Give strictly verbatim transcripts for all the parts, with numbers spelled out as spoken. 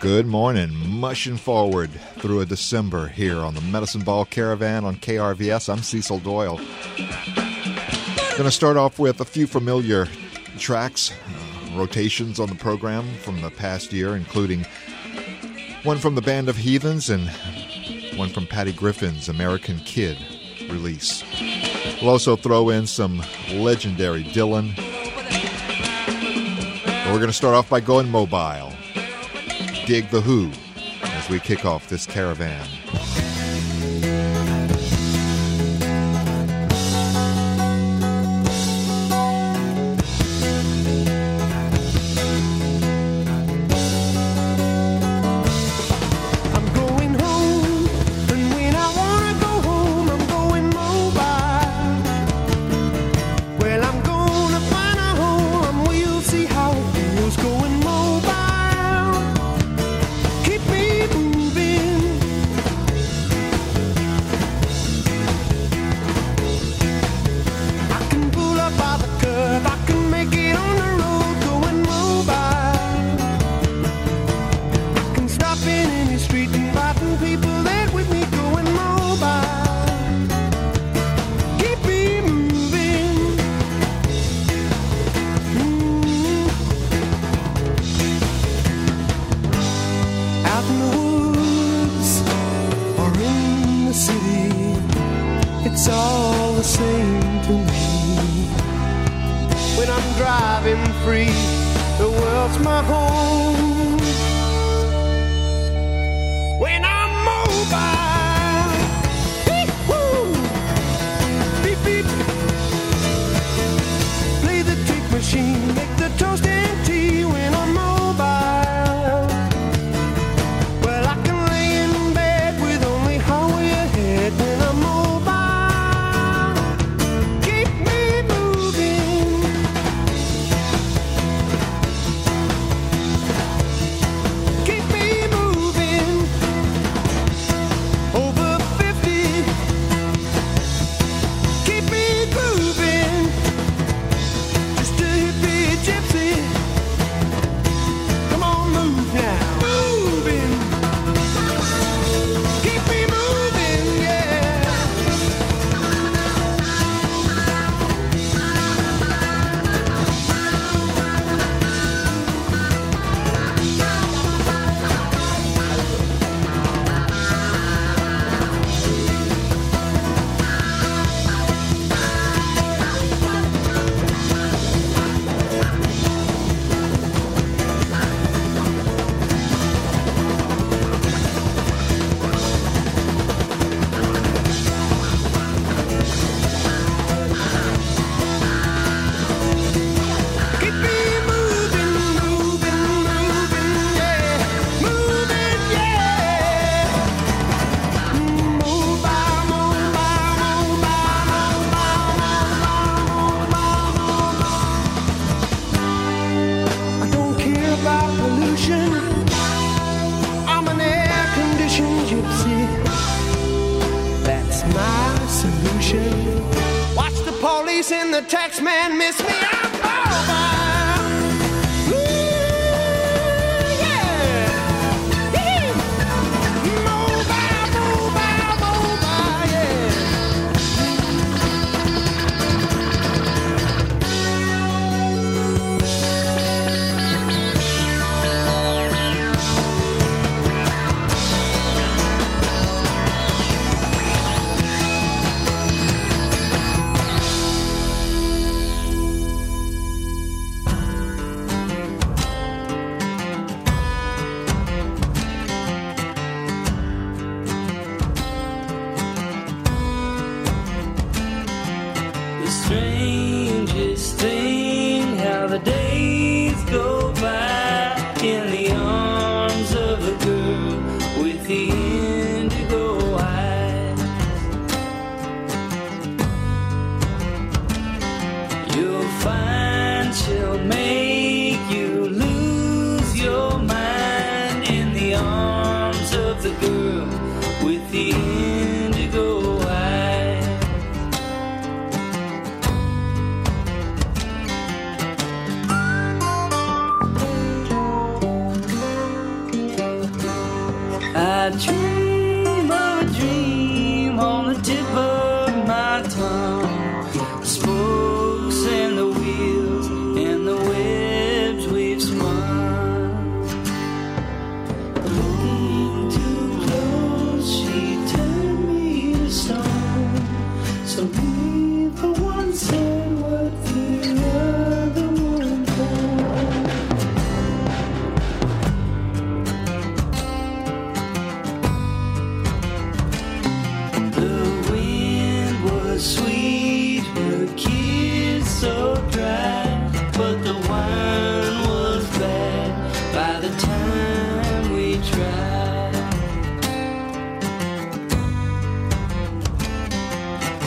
Good morning. Mushing forward through a December here on the Medicine Ball Caravan on K R V S. I'm Cecil Doyle. Going to start off with a few familiar tracks, uh, rotations on the program from the past year, including one from the Band of Heathens and one from Patty Griffin's American Kid release. We'll also throw in some legendary Dylan. But we're going to start off by going mobile. Dig the Who as we kick off this caravan.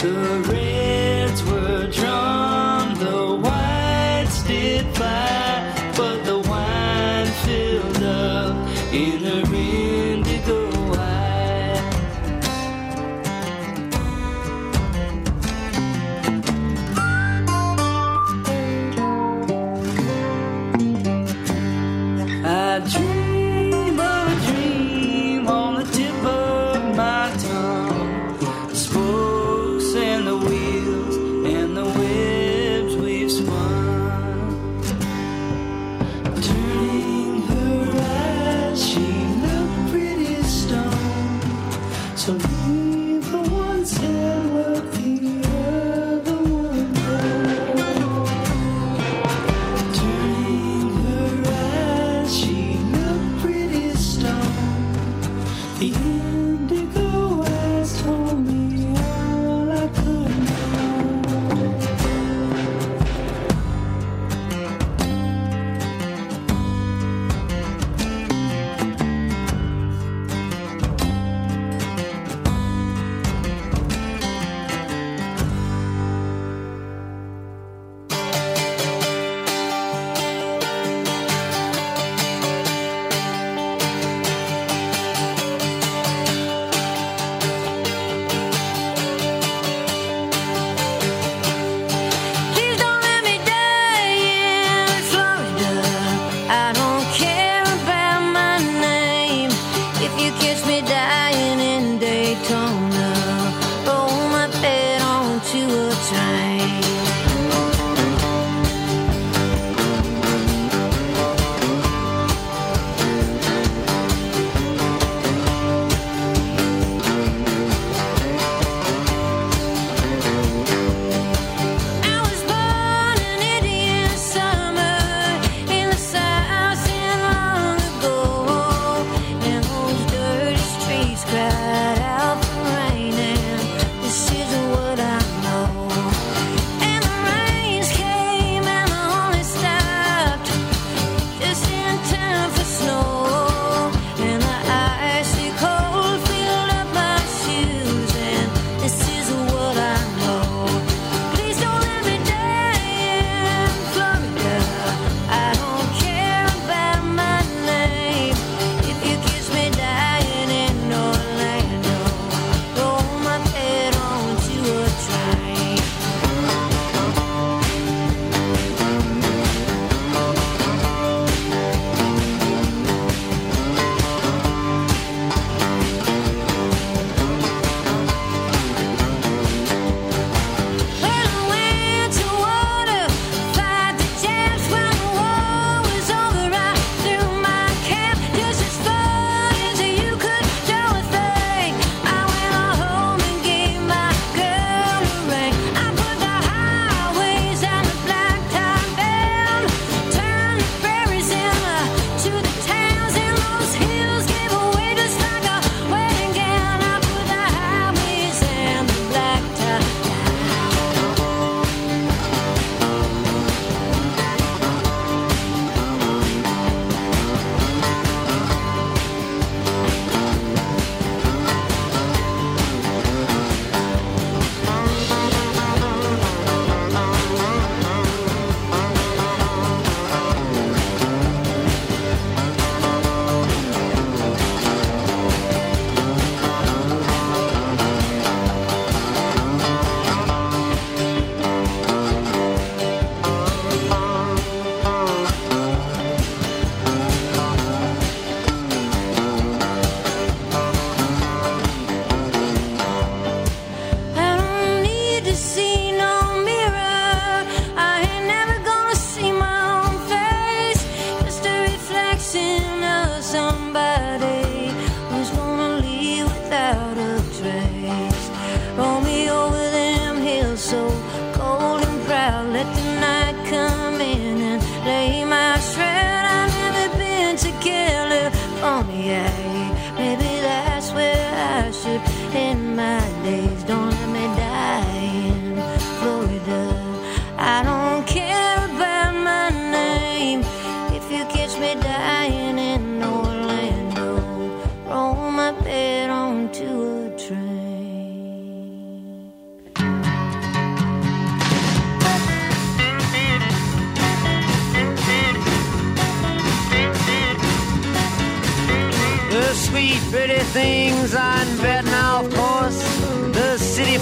Roll my bed onto a train.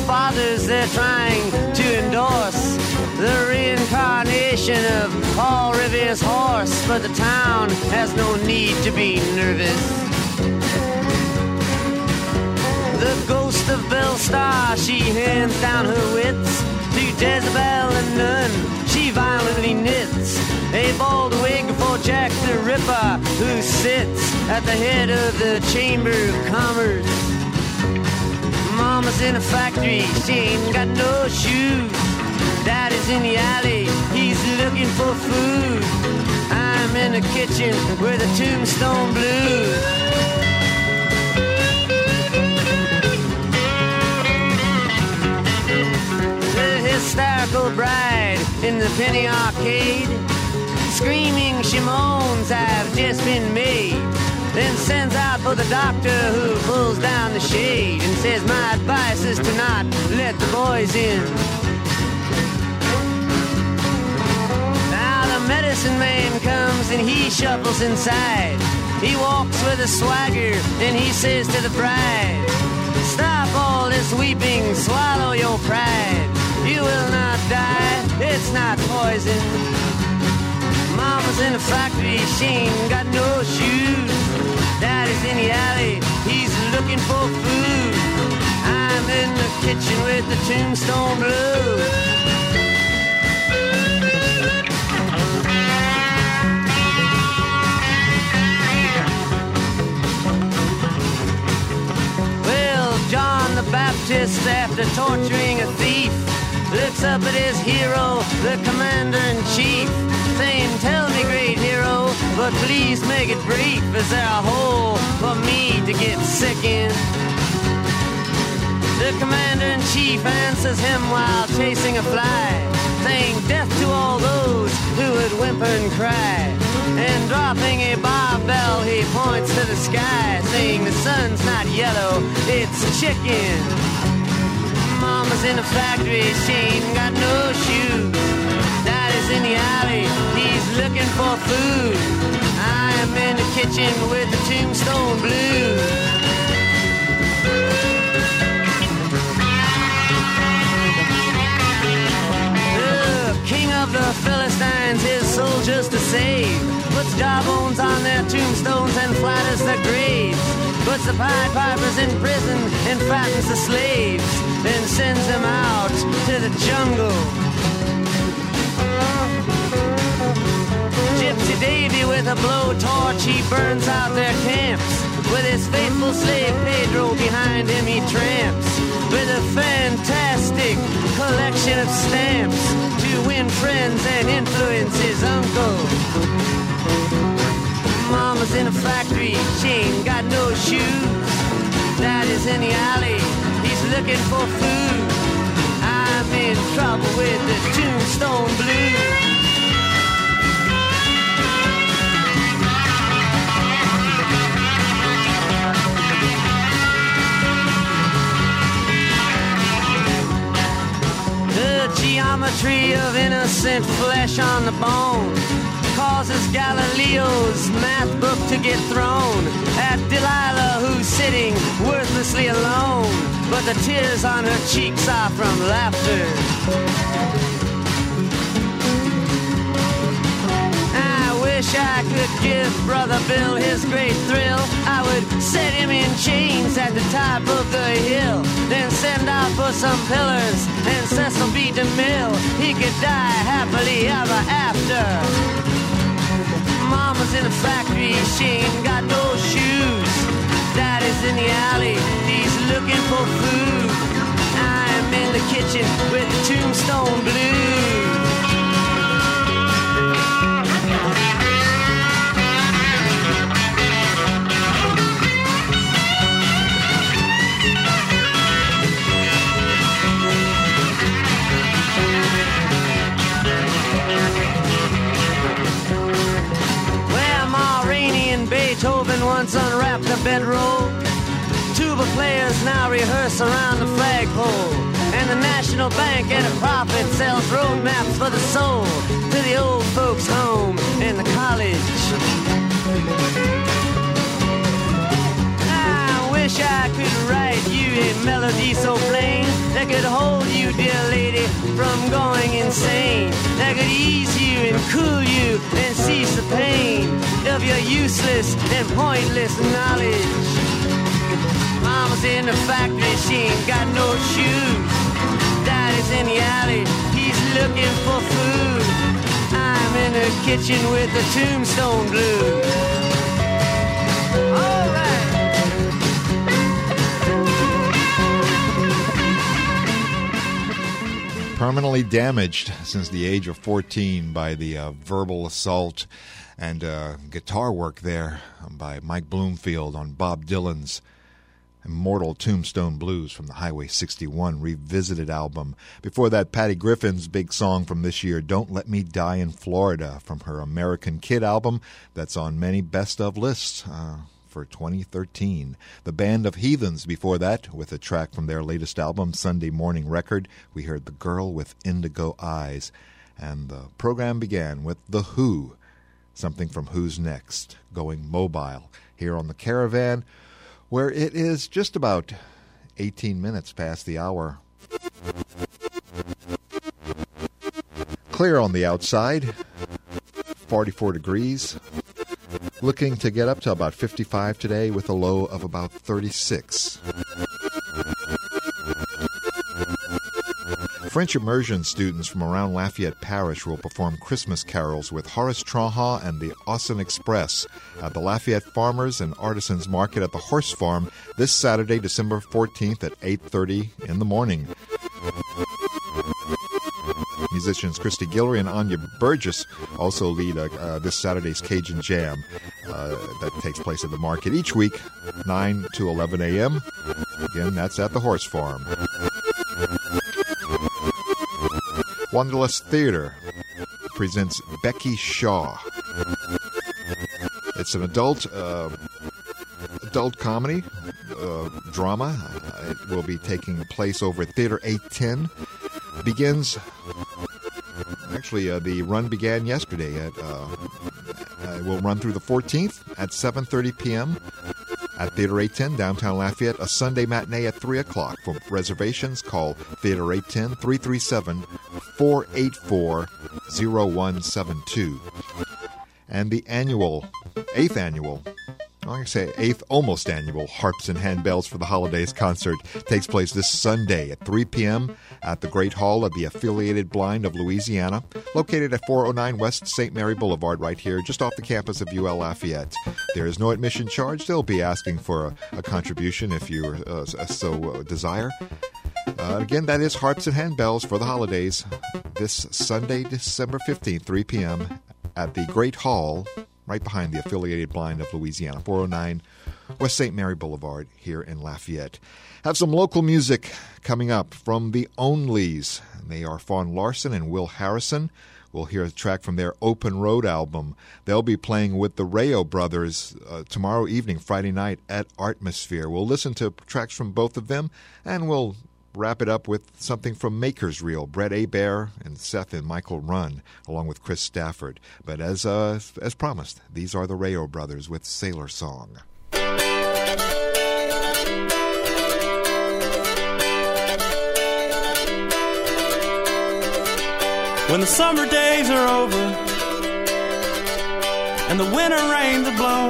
fathers they're trying to endorse the reincarnation of Paul Revere's horse, but the town has no need to be nervous. The ghost of Belle Star, she hands down her wits to Jezebel and none she violently knits. A bald wig for Jack the Ripper, who sits at the head of the Chamber of Commerce. Mama's in a factory, she ain't got no shoes. Daddy's in the alley, he's looking for food. I'm in the kitchen with the Tombstone Blues. Hysterical bride in the penny arcade, screaming she moans, I've just been made. Then sends out for the doctor, who pulls down the shade and says, my advice is to not let the boys in. Now the medicine man comes and he shuffles inside. He walks with a swagger and he says to the bride, stop all this weeping, swallow your pride. You will not die, it's not poison. Mama's in the factory, she ain't got no shoes. Daddy's in the alley, he's looking for food. I'm in the kitchen with the Tombstone Blues. Well, John the Baptist, after torturing a thief, looks up at his hero, the commander-in-chief, saying, tell me, great hero, but please make it brief. Is there a hole for me to get sick in? The commander-in-chief answers him while chasing a fly, saying, death to all those who would whimper and cry. And dropping a barbell, he points to the sky, saying, the sun's not yellow, it's chicken. Mama's in the factory, she ain't got no shoes. Daddy's in the alley, he's looking for food. I am in the kitchen with the Tombstone Blues. The king of the Philistines, his soldiers to save, puts jawbones on their tombstones and flatters their graves. Puts the Pied Pipers in prison and fattens the slaves, then sends them out to the jungle. Gypsy Davy with a blowtorch, he burns out their camps. With his faithful slave Pedro behind him he tramps, with a fantastic collection of stamps to win friends and influence his uncle. Mama's in a factory, she ain't got no shoes. Daddy's in the alley, he's looking for food. I'm in trouble with the Tombstone Blues. The geometry of innocent flesh on the bone causes Galileo's math book to get thrown at Delilah, who's sitting worthlessly alone, but the tears on her cheeks are from laughter. I wish I could give Brother Bill his great thrill. I would set him in chains at the top of the hill, then send out for some pillars and Cecil B. DeMille. He could die happily ever after. Mama's in a factory, she ain't got no shoes. Daddy's in the alley, he's looking for food. I'm in the kitchen with the Tombstone Blues. Beethoven once unwrapped a bedroll. Tuba players now rehearse around the flagpole. And the National Bank at a profit sells road maps for the soul to the old folks' home and the college. I wish I could write you a melody so plain that that could hold you, dear lady, from going insane, that could ease you and cool you and cease the pain of your useless and pointless knowledge. Mama's in the factory, she ain't got no shoes. Daddy's in the alley, he's looking for food. I'm in the kitchen with the Tombstone Blues. All right. Permanently damaged since the age of fourteen by the uh, verbal assault and uh, guitar work there by Mike Bloomfield on Bob Dylan's immortal Tombstone Blues from the Highway sixty-one Revisited album. Before that, Patty Griffin's big song from this year, Don't Let Me Die in Florida, from her American Kid album that's on many best-of lists uh, for twenty thirteen. The Band of Heathens before that, with a track from their latest album, Sunday Morning Record. We heard The Girl with Indigo Eyes. And the program began with The Who, something from Who's Next, Going Mobile, here on the Caravan, where it is just about eighteen minutes past the hour. Clear on the outside, forty-four degrees. Looking to get up to about fifty-five today with a low of about thirty-six. French immersion students from around Lafayette Parish will perform Christmas carols with Horace Traha and the Austin Express at the Lafayette Farmers and Artisans Market at the Horse Farm this Saturday, December fourteenth at eight thirty in the morning. Musicians Christy Guillory and Anya Burgess also lead uh, uh, this Saturday's Cajun Jam uh, that takes place at the market each week, nine to eleven a.m. Again, that's at the Horse Farm. Wanderlust Theater presents Becky Shaw. It's an adult uh, adult comedy uh, drama. It will be taking place over at Theater eight ten. Begins, actually, uh, the run began yesterday. At uh, it will run through the fourteenth at seven thirty p.m. at Theater eight ten, downtown Lafayette. A Sunday matinee at three o'clock. For reservations, call Theater eight ten, three three seven, four eight four, zero one seven two. And the annual, eighth annual, I can say eighth, almost annual Harps and Handbells for the Holidays concert takes place this Sunday at three p.m. at the Great Hall of the Affiliated Blind of Louisiana, located at four oh nine West Saint Mary Boulevard, right here, just off the campus of U L Lafayette. There is no admission charge. They'll be asking for a, a contribution if you uh, so uh, desire. Uh, again, that is Harps and Handbells for the Holidays this Sunday, December fifteenth, three p.m. at the Great Hall, right behind the Affiliated Blind of Louisiana, four oh nine West Saint Mary Boulevard here in Lafayette. Have some local music coming up from the Onlys. They are Fawn Larson and Will Harrison. We'll hear a track from their Open Road album. They'll be playing with the Rayo Brothers uh, tomorrow evening, Friday night, at Artmosphere. We'll listen to tracks from both of them, and we'll wrap it up with something from Maker's Reel, Brett Hebert and Seth and Michael Runn, along with Chris Stafford. But as uh, as promised, these are the Rayo Brothers with Sailor Song. When the summer days are over and the winter rains are blown,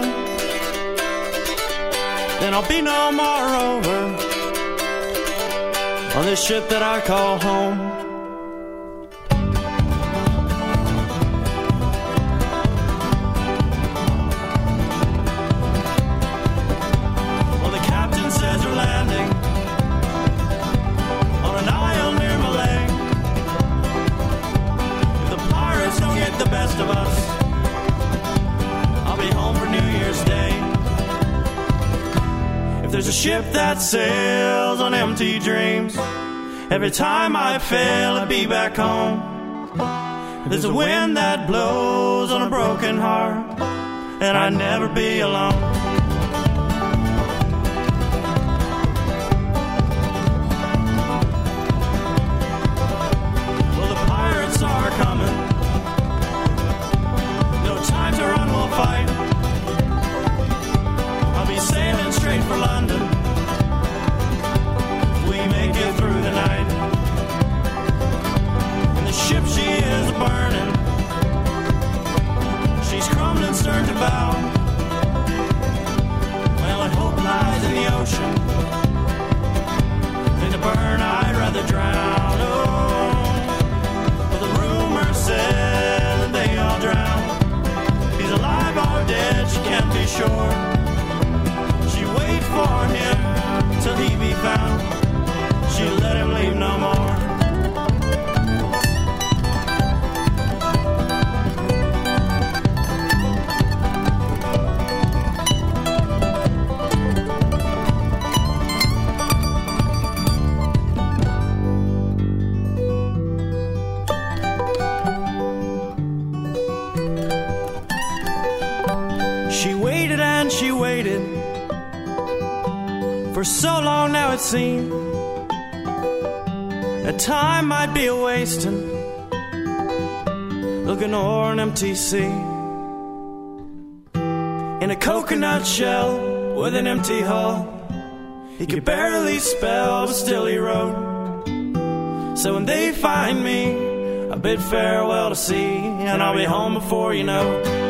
then I'll be no more over on this ship that I call home. Well, the captain says we're landing on an isle near Malay. If the pirates don't get the best of us, I'll be home for New Year's Day. If there's a ship that sails on empty dreams, every time I fail to be back home, if there's a wind that blows on a broken heart, and I'd never be alone. Well, the pirates are coming, no time to run, we'll fight. I'll be sailing straight for London, we make it through the night. very short. She wait for him till he be found. She let him leave no more. She waited for so long now it seemed that time might be a wasting, looking o'er an empty sea. In a coconut shell with an empty hull, he could barely spell, but still he wrote. So when they find me, I bid farewell to sea, and I'll be home before you know.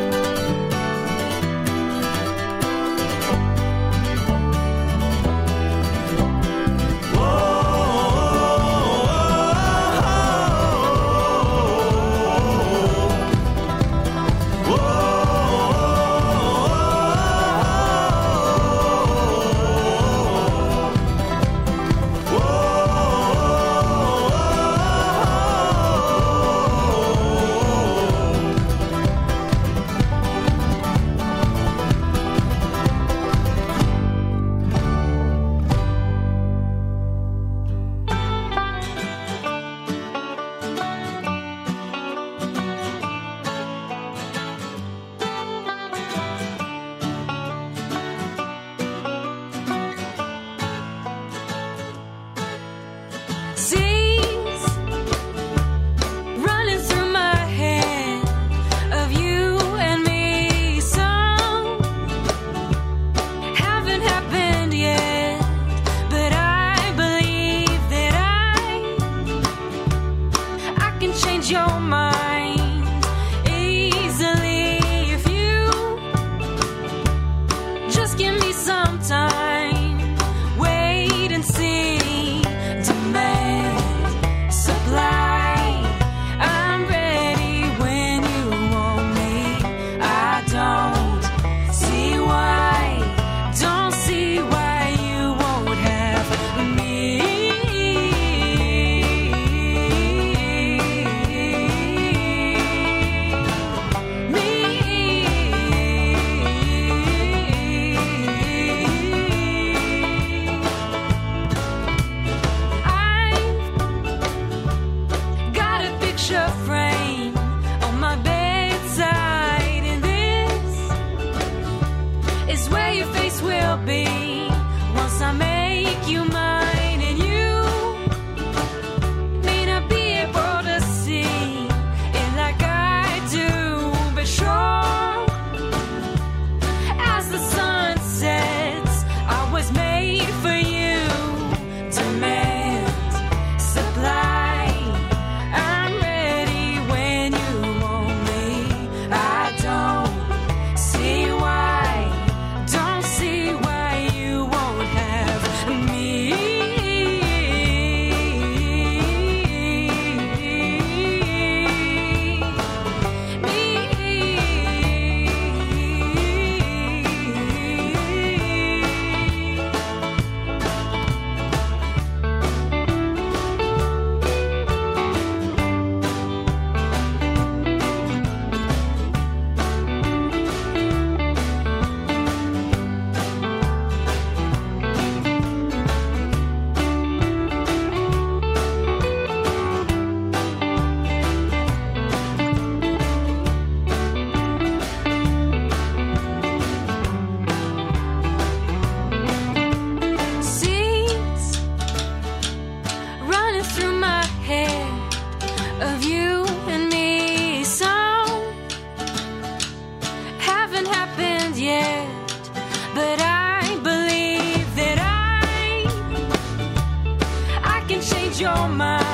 Your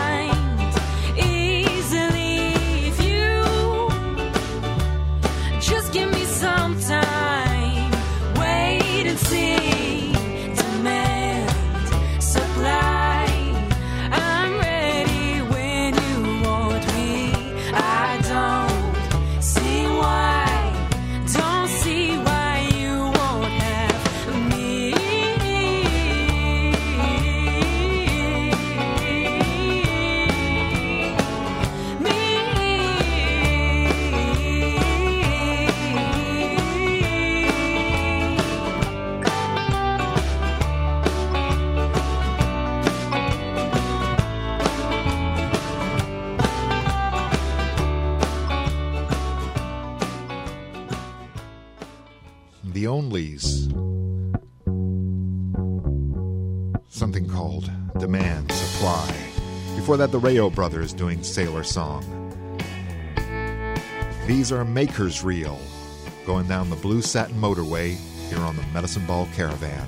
mind easily if you just give me some time. Wait and see. Demand, supply. I'm ready when you want me. I don't see why, don't see why you Onlys. Something called Demand Supply. Before that, the Rayo Brothers doing Sailor Song. These are Maker's Reel, going down the Blue Satin Motorway here on the Medicine Ball Caravan.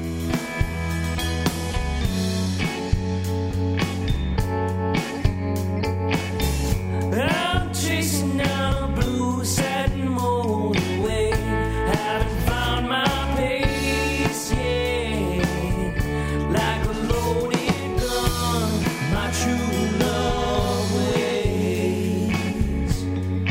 I'm chasing down a blue satin motorway. Haven't found my place yet. Like a loaded gun, my true love waits.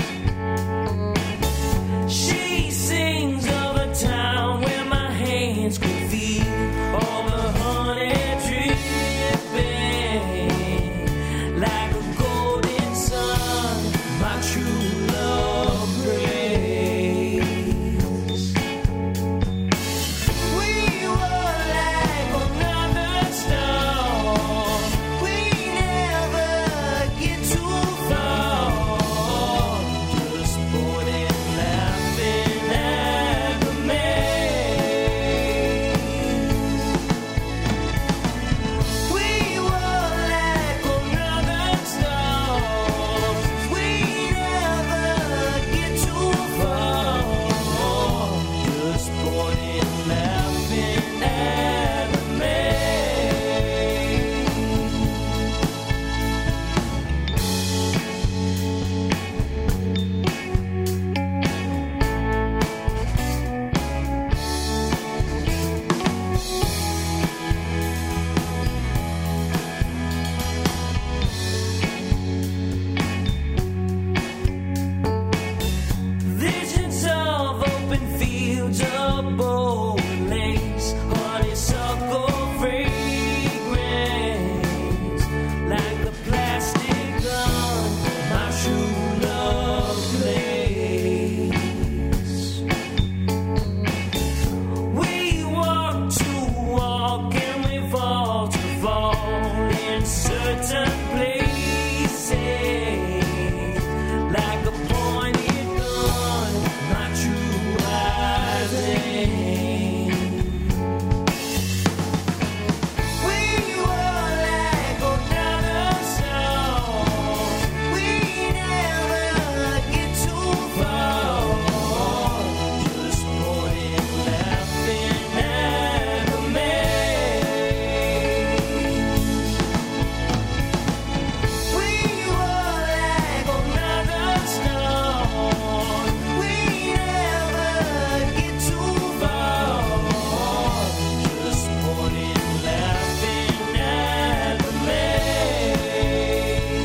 She sings of a town where my hands could feel all the honey dripping. Like a golden sun, my true love prays. We were like another star. We never get too far. Just boarding, laughing at the maze. We were like another star. We never get too far. Just boarding, laughing at the maze. Visions of open fields of bold lace, honeysuckle fragrance, like the plastic gun my true love plays. We walk to walk and we fall to fall in certain places, like a pointed gun my true eyes aim. We were like another star. We never get too far. Just pointing, laughing at the maze. We were like another star. We never get too far. Just pointing, laughing at the maze.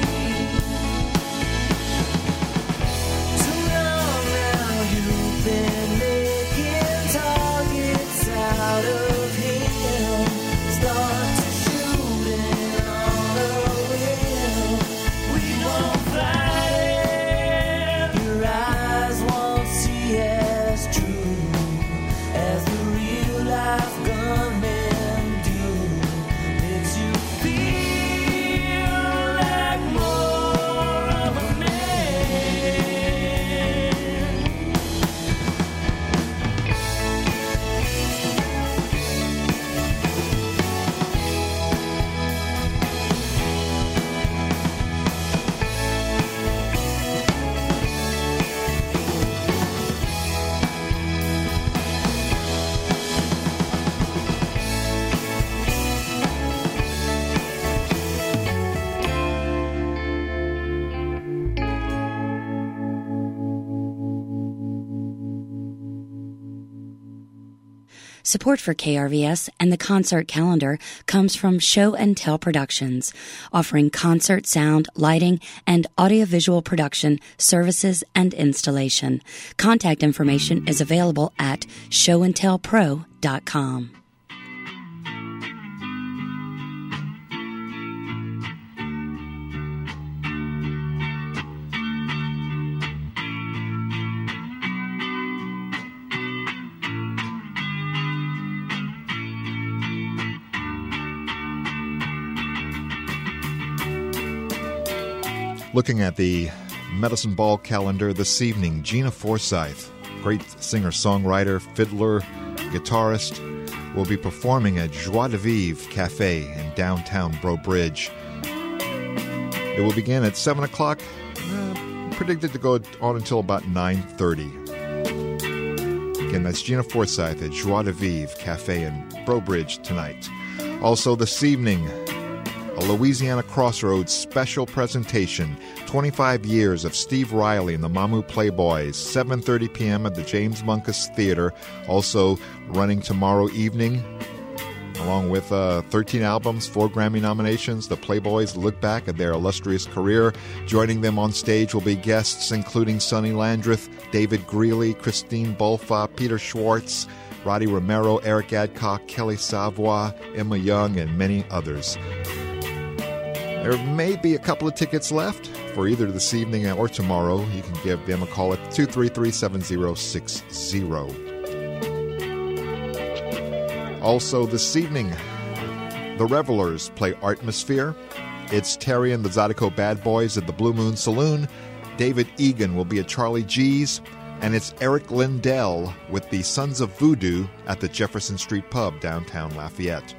Too long now you've been making targets out of him. Start to shooting on a whim. We won't fight it. Your eyes won't see as true as the real life gunmen do. Makes you feel like more of a man. Support for K R V S and the concert calendar comes from Show and Tell Productions, offering concert sound, lighting, and audiovisual production services and installation. Contact information is available at show and tell pro dot com. Looking at the Medicine Ball calendar this evening, Gina Forsyth great singer-songwriter, fiddler, guitarist, will be performing at Joie de Vivre Cafe in downtown Breaux Bridge. It will begin at seven o'clock, uh, predicted to go on until about nine thirty. Again, that's Gina Forsyth at Joie de Vivre Cafe in Breaux Bridge tonight. Also this evening, a Louisiana Crossroads special presentation, twenty-five years of Steve Riley and the Mamu Playboys, seven thirty p.m. at the James Munkus Theater. Also running tomorrow evening, along with uh, thirteen albums, four Grammy nominations. The Playboys look back at their illustrious career. Joining them on stage will be guests including Sonny Landreth, David Greeley, Christine Bolfa, Peter Schwartz, Roddy Romero, Eric Adcock, Kelly Savoy, Emma Young, and many others. There may be a couple of tickets left for either this evening or tomorrow. You can give them a call at two three three, seven zero six zero. Also this evening, the Revelers play Artmosphere. It's Terry and the Zydeco Bad Boys at the Blue Moon Saloon. David Egan will be at Charlie G's. And it's Eric Lindell with the Sons of Voodoo at the Jefferson Street Pub, downtown Lafayette.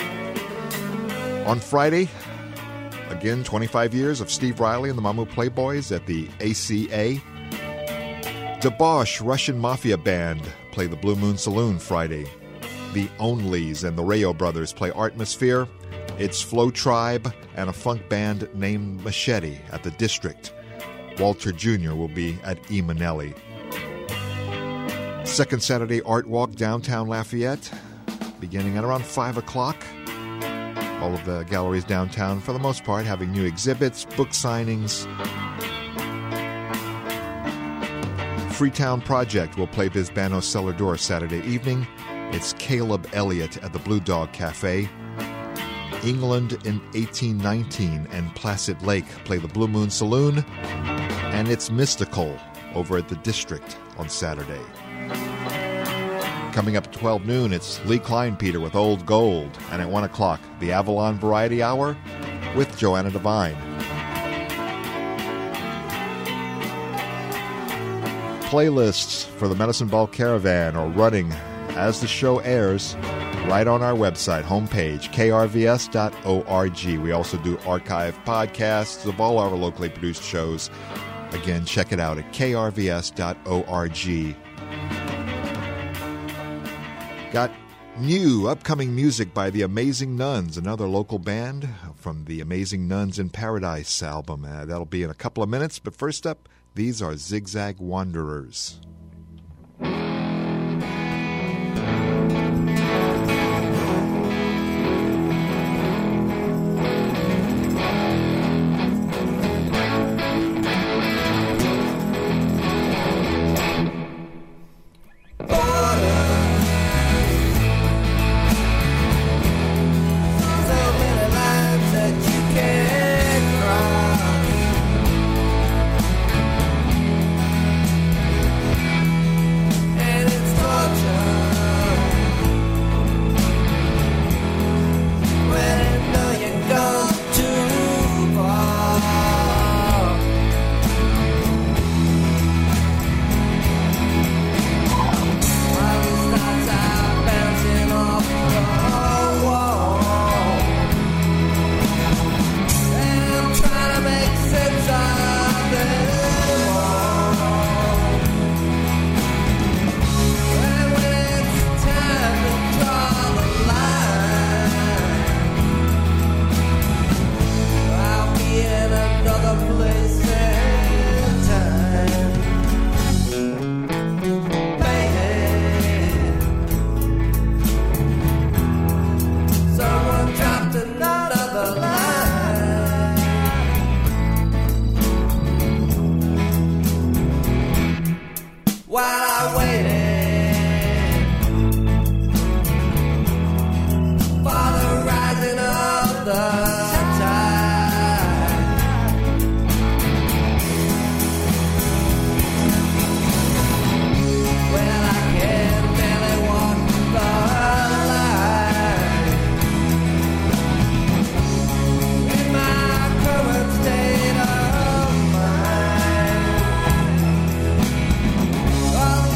On Friday, again, twenty-five years of Steve Riley and the Mamu Playboys at the A C A. Debosh Russian Mafia Band play the Blue Moon Saloon Friday. The Onlys and the Rayo Brothers play Artmosphere. It's Flow Tribe and a funk band named Machete at the District. Walter Junior will be at E. Manelli. Second Saturday Art Walk downtown Lafayette, beginning at around five o'clock. All of the galleries downtown, for the most part, having new exhibits, book signings. Freetown Project will play Bisbano Cellar Door Saturday evening. It's Caleb Elliott at the Blue Dog Cafe. England in eighteen nineteen and Placid Lake play the Blue Moon Saloon. And it's Mystical over at the District on Saturday. Coming up at twelve noon, it's Lee Kleinpeter with Old Gold. And at one o'clock, the Avalon Variety Hour with Joanna Devine. Playlists for the Medicine Ball Caravan are running as the show airs right on our website homepage, k r v s dot org. We also do archive podcasts of all our locally produced shows. Again, check it out at k r v s dot org. Got new upcoming music by the Amazing Nuns, another local band from the Amazing Nuns in Paradise album. Uh, that'll be in a couple of minutes, but first up, these are Zigzag Wanderers. All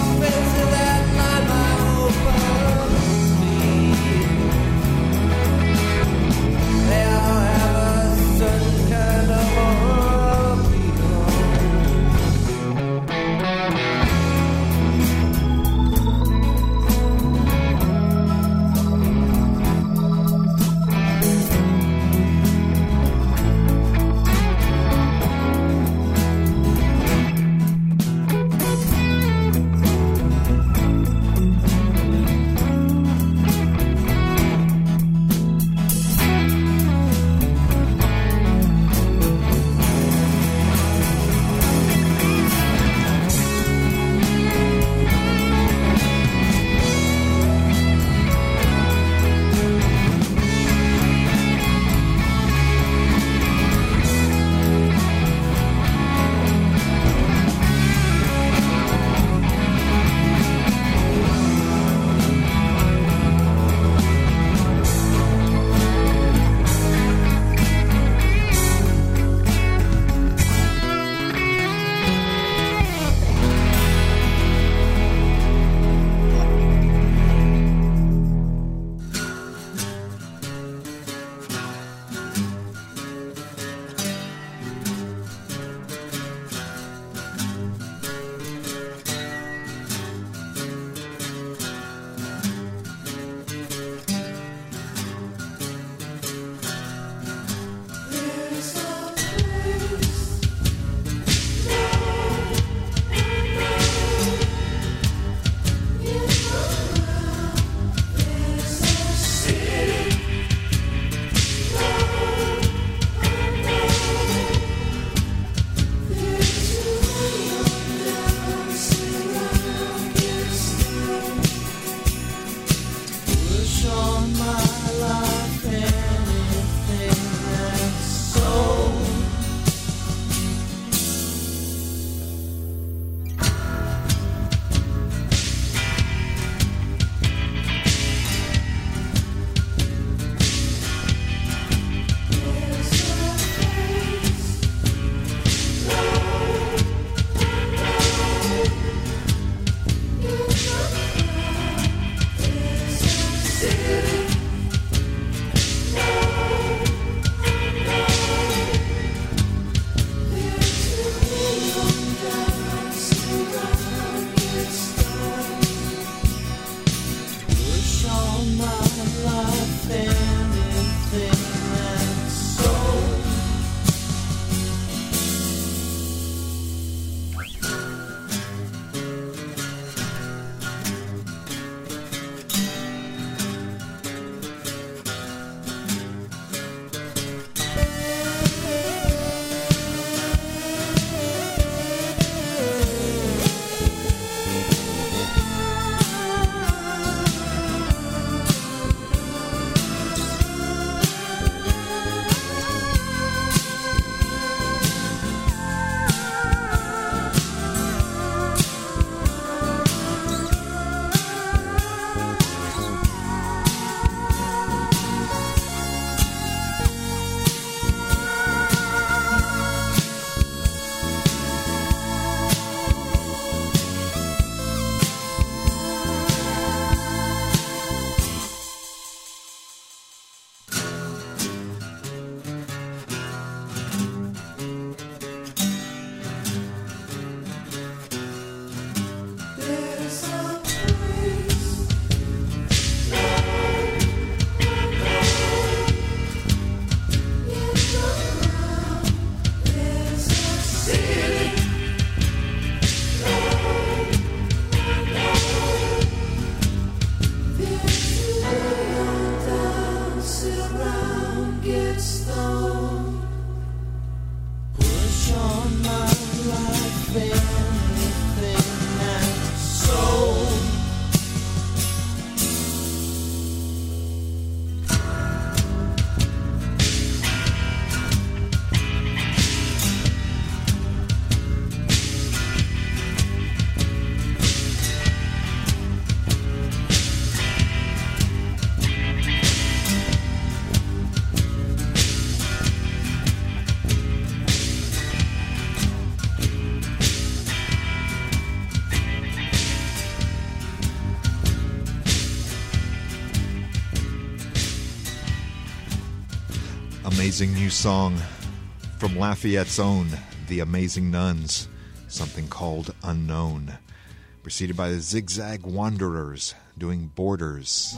Amazing new song from Lafayette's own The Amazing Nuns, something called Unknown. Preceded by the Zigzag Wanderers doing Borders.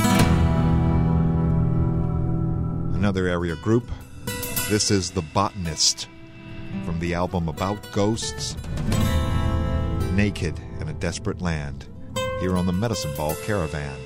Another area group. This is The Botanist from the album About Ghosts, Naked in a Desperate Land, here on the Medicine Ball Caravan.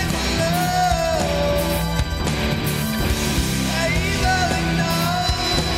Hey,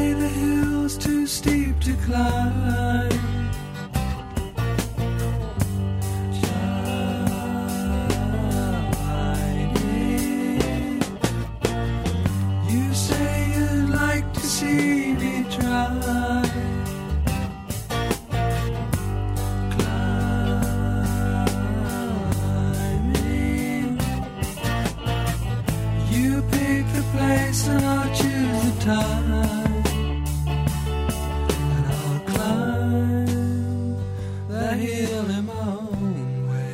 say the hill's too steep to climb. Shining. You say you'd like to see me try. Climbing. You pick the place and I'll choose the time. And I'll climb the hill in my own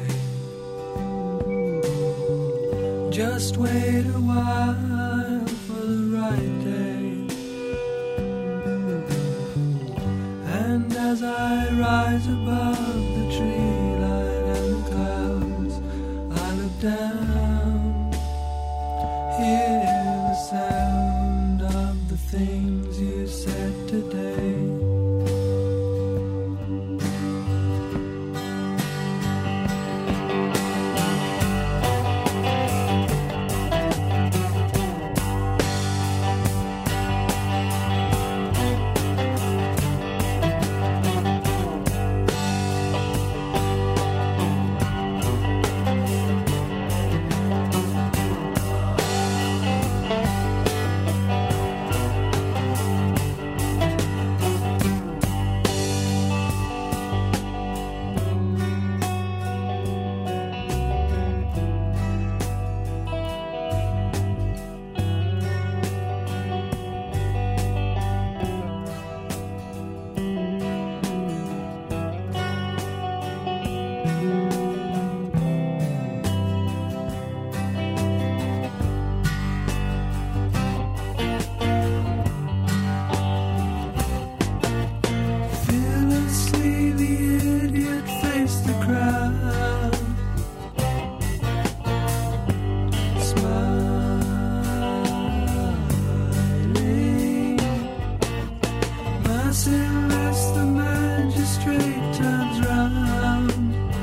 way. Just wait a while for the right day. And as I rise above the tree line and the clouds, I look down, hear the sound of the things you said today. Fearlessly the idiot faced the crowd, smiling. Merciless the magistrate turns round,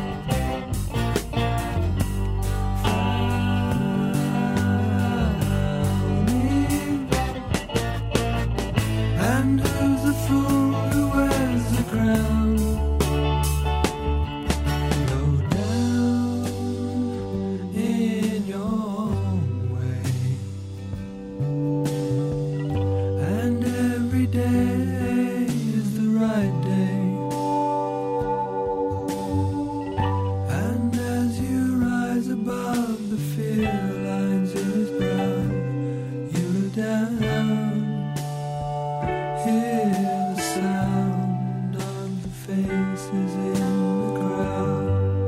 frowning. And who's the fool who wears the crown? Low down in your own way. And every day is the right day. And as you rise above the fear lines in his brow, you look down, hear the sound of the faces in the crowd.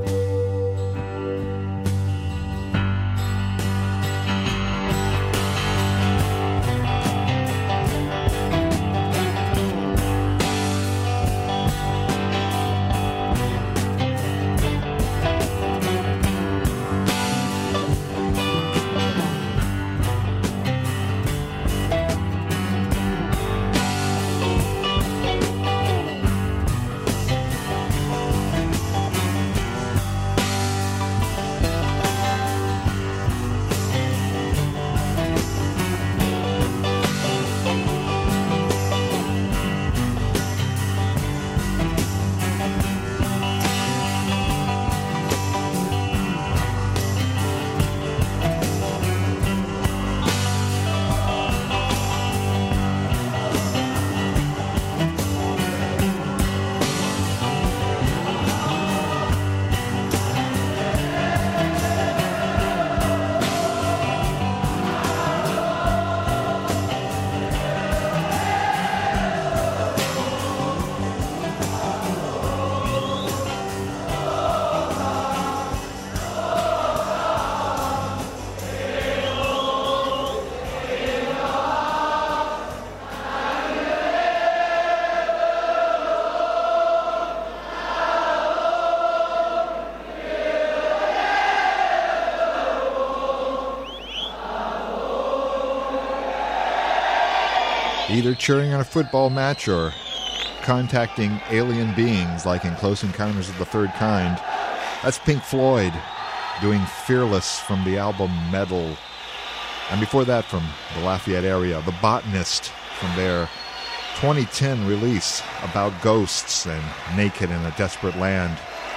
Either cheering on a football match or contacting alien beings like in Close Encounters of the Third Kind. That's Pink Floyd doing Fearless from the album Metal. And before that, from the Lafayette area, The Botanist from their twenty ten release about ghosts and naked in a desperate land.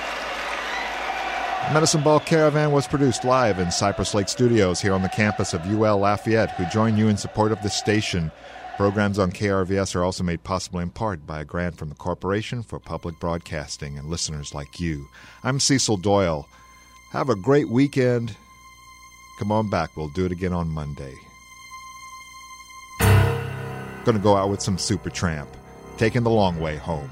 Medicine Ball Caravan was produced live in Cypress Lake Studios here on the campus of U L Lafayette, who join you in support of the station. Programs on K R V S are also made possible in part by a grant from the Corporation for Public Broadcasting and listeners like you. I'm Cecil Doyle. Have a great weekend. Come on back. We'll do it again on Monday. Going to go out with some Supertramp, taking the long way home.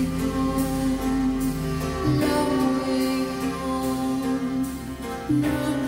No.